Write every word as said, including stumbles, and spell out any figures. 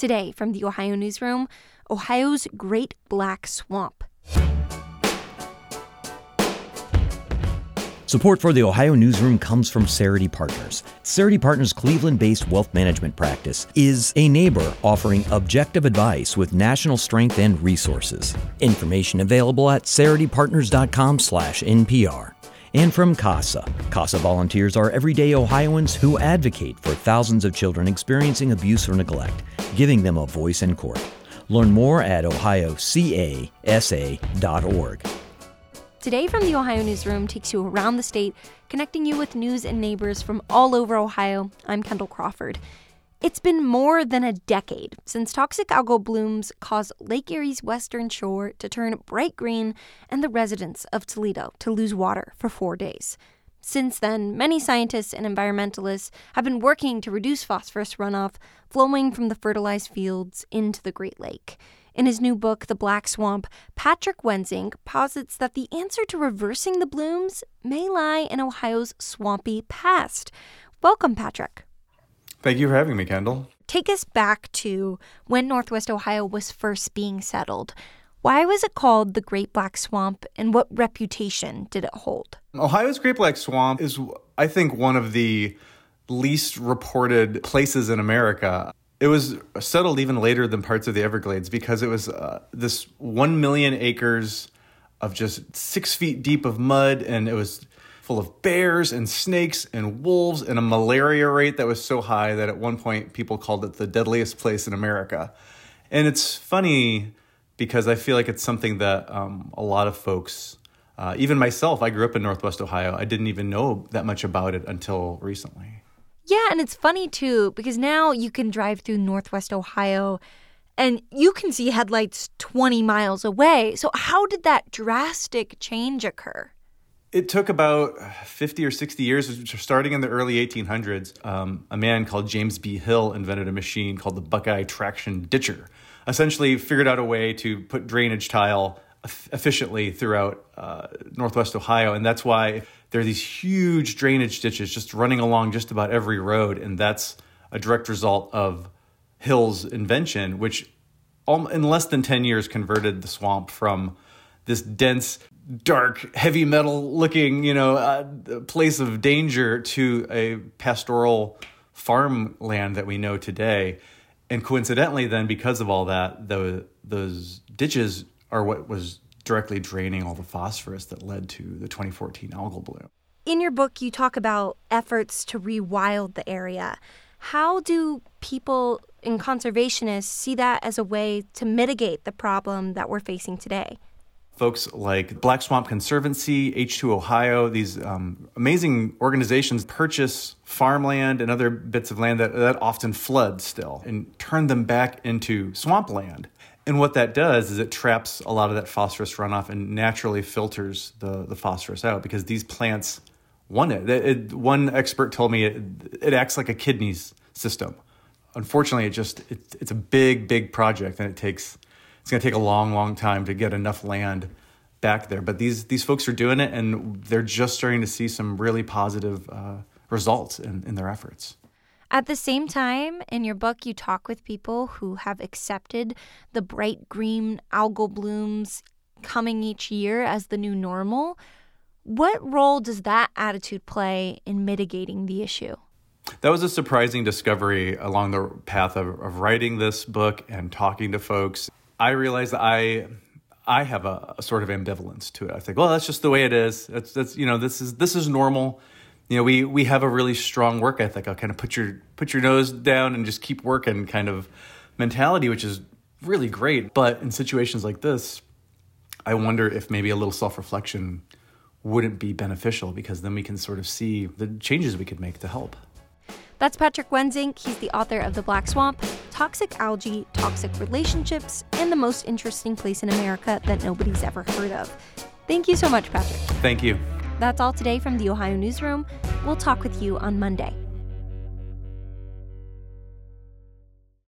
Today from the Ohio Newsroom, Ohio's Great Black Swamp. Support for the Ohio Newsroom comes from Cerity Partners. Cerity Partners' Cleveland-based wealth management practice is a neighbor offering objective advice with national strength and resources. Information available at ceritypartners.com slash NPR. And from CASA. CASA volunteers are everyday Ohioans who advocate for thousands of children experiencing abuse or neglect, giving them a voice in court. Learn more at ohio casa dot org. Today from the Ohio Newsroom takes you around the state, connecting you with news and neighbors from all over Ohio. I'm Kendall Crawford. It's been more than a decade since toxic algal blooms caused Lake Erie's western shore to turn bright green and the residents of Toledo to lose water for four days. Since then, many scientists and environmentalists have been working to reduce phosphorus runoff flowing from the fertilized fields into the Great Lake. In his new book, The Black Swamp, Patrick Wensink posits that the answer to reversing the blooms may lie in Ohio's swampy past. Welcome, Patrick. Thank you for having me, Kendall. Take us back to when Northwest Ohio was first being settled. Why was it called the Great Black Swamp, and what reputation did it hold? Ohio's Great Black Swamp is, I think, one of the least reported places in America. It was settled even later than parts of the Everglades because it was uh, this one million acres of just six feet deep of mud, and it was full of bears and snakes and wolves and a malaria rate that was so high that at one point people called it the deadliest place in America. And it's funny because I feel like it's something that um, a lot of folks, uh, even myself, I grew up in Northwest Ohio. I didn't even know that much about it until recently. Yeah, and it's funny, too, because now you can drive through Northwest Ohio and you can see headlights twenty miles away. So how did that drastic change occur? It took about fifty or sixty years, starting in the early eighteen hundreds. Um, a man called James B. Hill invented a machine called the Buckeye Traction Ditcher. Essentially figured out a way to put drainage tile efficiently throughout uh, Northwest Ohio. And that's why there are these huge drainage ditches just running along just about every road. And that's a direct result of Hill's invention, which in less than ten years converted the swamp from this dense, dark, heavy metal looking, you know, uh, place of danger to a pastoral farmland that we know today. And coincidentally, then, because of all that, the, those ditches are what was directly draining all the phosphorus that led to the twenty fourteen algal bloom. In your book, you talk about efforts to rewild the area. How do people and conservationists see that as a way to mitigate the problem that we're facing today? Folks like Black Swamp Conservancy, H two Ohio, these um, amazing organizations purchase farmland and other bits of land that, that often flood still and turn them back into swampland. And what that does is it traps a lot of that phosphorus runoff and naturally filters the, the phosphorus out because these plants want it. It, it one expert told me it, it acts like a kidneys system. Unfortunately, it just it, it's a big, big project, and it takes it's going to take a long, long time to get enough land back there. But these these folks are doing it, and they're just starting to see some really positive uh, results in, in their efforts. At the same time, in your book, you talk with people who have accepted the bright green algal blooms coming each year as the new normal. What role does that attitude play in mitigating the issue? That was a surprising discovery along the path of, of writing this book and talking to folks. I realized that I I have a, a sort of ambivalence to it. I think, well, that's just the way it is. That's that's you know, this is this is normal. You know, we, we have a really strong work ethic. I'll kind of put your put your nose down and just keep working kind of mentality, which is really great. But in situations like this, I wonder if maybe a little self-reflection wouldn't be beneficial, because then we can sort of see the changes we could make to help. That's Patrick Wensink. He's the author of The Black Swamp, Toxic Algae, Toxic Relationships, and the Most Interesting Place in America That Nobody's Ever Heard of. Thank you so much, Patrick. Thank you. That's all today from the Ohio Newsroom. We'll talk with you on Monday.